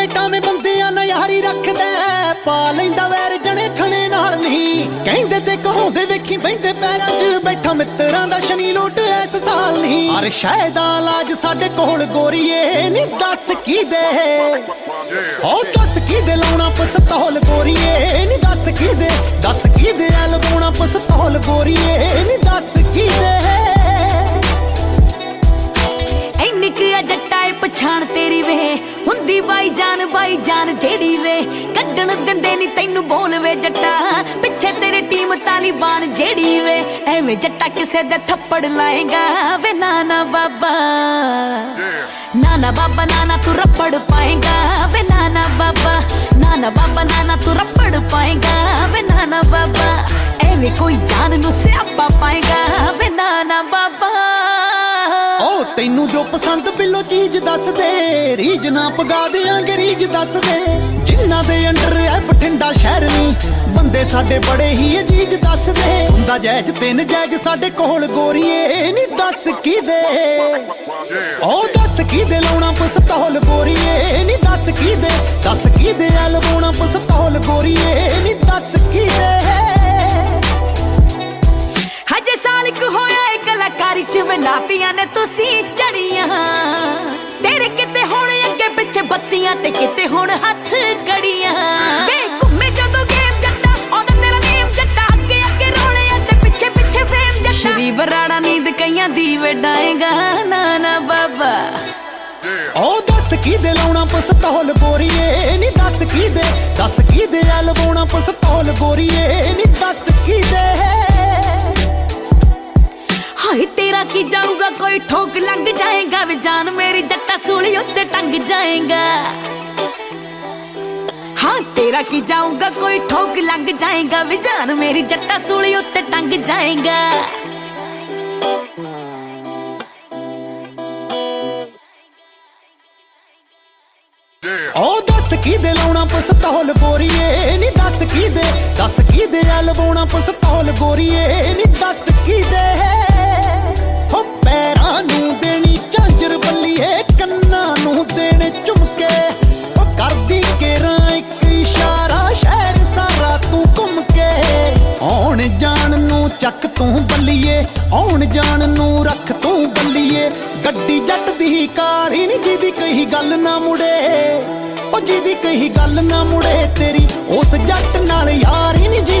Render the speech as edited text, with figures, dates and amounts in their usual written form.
ਪਲੇਟਾਂ ਮੇ ਬੰਦਿਆਂ ਨਾਲ ਯਾਰੀ ਰੱਖਦਾ ਪਾ ਲੈਂਦਾ ਵੈਰ ਜਣੇ ਖਣੇ ਨਾਲ ਨਹੀਂ ਕਹਿੰਦੇ ਤੇ ਕਹਾਉਂਦੇ ਵੇਖੀ ਬੈਂਦੇ ਪੈਰਾਂ 'ਚ ਬੈਠਾ ਮਿੱਤਰਾਂ ਦਾ ਸ਼ਨੀ ਲੁੱਟ ਇਸ ਸਾਲ ਨਹੀਂ ਅਰ ਸ਼ਾਇਦ ਦਾ ਇਲਾਜ ਸਾਡੇ ਕੋਲ ਗੋਰੀਏ ਨਹੀਂ ਦੱਸ ਕੀ ਦੇ ਉਹ ਦੱਸ ਕੀ ਦੇ ਲਾਉਣਾ ਪਸਤੌਲ ਗੋਰੀਏ ਨਹੀਂ ਦੱਸ ਕੀ ਦੇ ਲਵਾਉਣਾ ਪਸਤੌਲ ਗੋਰੀਏ ਨਹੀਂ ਦੱਸ ਕੀ ਦੇ ਇੰਨੀ ਕੁ ਆ ਜੱਟਾ ਏ ਪਛਾਣ ਤੇਰੀ ਵੇ ਹੁੰਦੀ ਬਾਈ ਜਾਨ ਜਿਹੜੀ ਵੇ ਕੱਢਣ ਦਿੰਦੇ ਨਹੀਂ ਤੈਨੂੰ ਬੋਲ ਵੇ ਜੱਟਾ ਪਿੱਛੇ ਤੇਰੇ ਟੀਮ ਤਾਲੀਬਾਨ ਜਿਹੜੀ ਵੇ ਐਵੇਂ ਜੱਟਾ ਕਿਸੇ ਦੇ ਥੱਪੜ ਲਾਏਗਾ ਵੇ ਨਾਨਾ ਬਾਬਾ ਨਾਨਾ ਤੂੰ ਰੱਪੜ ਪਾਏਗਾ ਵੇ ਨਾਨਾ ਬਾਬਾ ਨਾਨਾ ਤੂੰ ਰੱਪੜ ਪਾਏਗਾ ਵੇ ਨਾਨਾ ਬਾਬਾ ਐਵੇਂ ਕੋਈ ਜਾਨ ਨੂੰ ਸਿਆਪਾ ਪਾਏਗਾ ਵੇ ਨਾਨਾ ਬਾਬਾ ਓ ਤੈਨੂੰ ਜੋ ਪਸੰਦ ਬਿੱਲੋ ਚੀਜ਼ ਦੱਸ ਦੇ ਰੀਜ ਨਾ ਪਗਾ ਦਿਆਂਗੇ ਰੀਜ ਦੱਸ ਦੇ ਜਿਨ੍ਹਾਂ ਦੇ ਅੰਡਰ ਐ ਬਠਿੰਡਾ ਸ਼ਹਿਰ ਨਹੀਂ ਬੰਦੇ ਸਾਡੇ ਬੜੇ ਹੀ ਅਜੀਜ਼ ਦੱਸ ਦੇ ਹੁੰਦਾ ਜਾਇਜ਼ ਤੇ ਨਜਾਇਜ਼ ਸਾਡੇ ਕੋਲ ਗੋਰੀਏ ਨਹੀਂ ਦੱਸ ਕੀ ਦੇ ਓ ਦੱਸ ਕੀ ਦੇ ਲਾਉਣਾ ਪਸਤੌਲ ਗੋਰੀਏ ਨਹੀਂ ਦੱਸ ਕੀ ਦੇ ਲਵਾਉਣਾ ਪਸਤੌਲ ਗੋਰੀਏ ਨਹੀਂ ਦੱਸ ਕੀ ਦੇ ਹਜੇ ਸਾਲ ਕੁ ਹੋਇਆ ਏ ਕਲਾਕਾਰੀ ਚ ਵਲਾਤੀਆਂ ਨੇ ਤੁਸੀਂ ਚੜੀਆਂ ਤੇਰੇ ਕਿਤੇ ਹੁਣ ਅੱਗੇ ਪਿੱਛੇ ਬੱਤੀਆਂ ਤੇ ਕਿਤੇ ਹੁਣ ਹੱਥ ਕੜੀਆਂ ਵੇ ਘੁੰਮੇ ਜਦੋਂ ਗੇਮ ਜੱਟਾ ਉਹਦਾ ਤੇਰਾ ਨੇਮ ਜੱਟਾ ਅੱਗੇ ਰੋਲੇ ਤੇ ਪਿੱਛੇ ਫੇਮ ਜੱਟਾ ਸ਼੍ਰੀ ਬਰਾੜਾ ਨੀਂਦ ਕਈਆਂ ਦੀ ਵਡਾਏਗਾ ਨਾਨਾ ਬਾਬਾ ਓ ਦੱਸ ਕੀ ਦੇ ਲਾਉਣਾ ਪਸਤੌਲ ਗੋਰੀਏ ਨਹੀਂ ਦੱਸ ਕੀ ਦੇ ਲਵਾਉਣਾ ਪਸਤੌਲ ਗੋਰੀਏ ਨਹੀਂ ਦੱਸ ਕੀ ਦੇ ਹਾਏ ਤੇਰਾ ਕੀ ਜਾਊਗਾ ਕੋਈ ਠੋਕ ਲੰਘ ਜਾਏਗਾ ਵੇ ਜਾਨ ਮੇਰੀ ਜੱਟਾ ਸੂਲੀ ਉੱਤੇ ਟੰਗ ਜਾਏਗਾ ਹਾਂ ਤੇਰਾ ਕੀ ਜਾਊਗਾ ਕੋਈ ਠੋਕ ਲੰਘ ਜਾਏਗਾ ਵੇ ਜਾਨ ਮੇਰੀ ਜੱਟਾ ਸੂਲੀ ਉੱਤੇ ਟੰਗ ਜਾਏਗਾ ਓ ਦੱਸ ਕੀ ਦੇ ਲਾਉਣਾ ਪਸਤੌਲ ਗੋਰੀਏ ਨਹੀਂ ਦੱਸ ਕੀ ਦੇ ਲਵਾਉਣਾ ਪਸਤੌਲ ਗੋਰੀਏ ਨਹੀਂ ਦੱਸ ਕੀ ਦੇ ਹੋ ਪੈਰਾਂ ਨੂੰ ਦੇਣੀ ਝਾਂਜਰ ਬੱਲੀਏ ਕੰਨਾਂ ਨੂੰ ਦੇਣੇ ਝੁਮਕੇ ਉਹ ਕਰਦੀ ਕੇਰਾਂ ਇੱਕ ਇਸ਼ਾਰਾ ਸ਼ਹਿਰ ਸਾਰਾ ਤੂੰ ਘੁੰਮ ਕੇ ਆਉਣ ਜਾਣ ਨੂੰ ਚੱਕ ਤੂੰ ਬੱਲੀਏ ਆਉਣ ਜਾਣ ਨੂੰ ਰੱਖ ਤੂੰ ਬੱਲੀਏ ਗੱਡੀ ਜੱਟ ਦੀ ਕਾਲੀ ਨੀ ਜਿਹਦੀ ਕਹੀ ਗੱਲ ਨਾ ਮੁੜੇ ਉਹ ਜਿਹਦੀ ਕਹੀ ਗੱਲ ਨਾ ਮੁੜੇ ਤੇਰੀ ਉਸ ਜੱਟ ਨਾਲ ਯਾਰ ਹੀ ਨਹੀਂ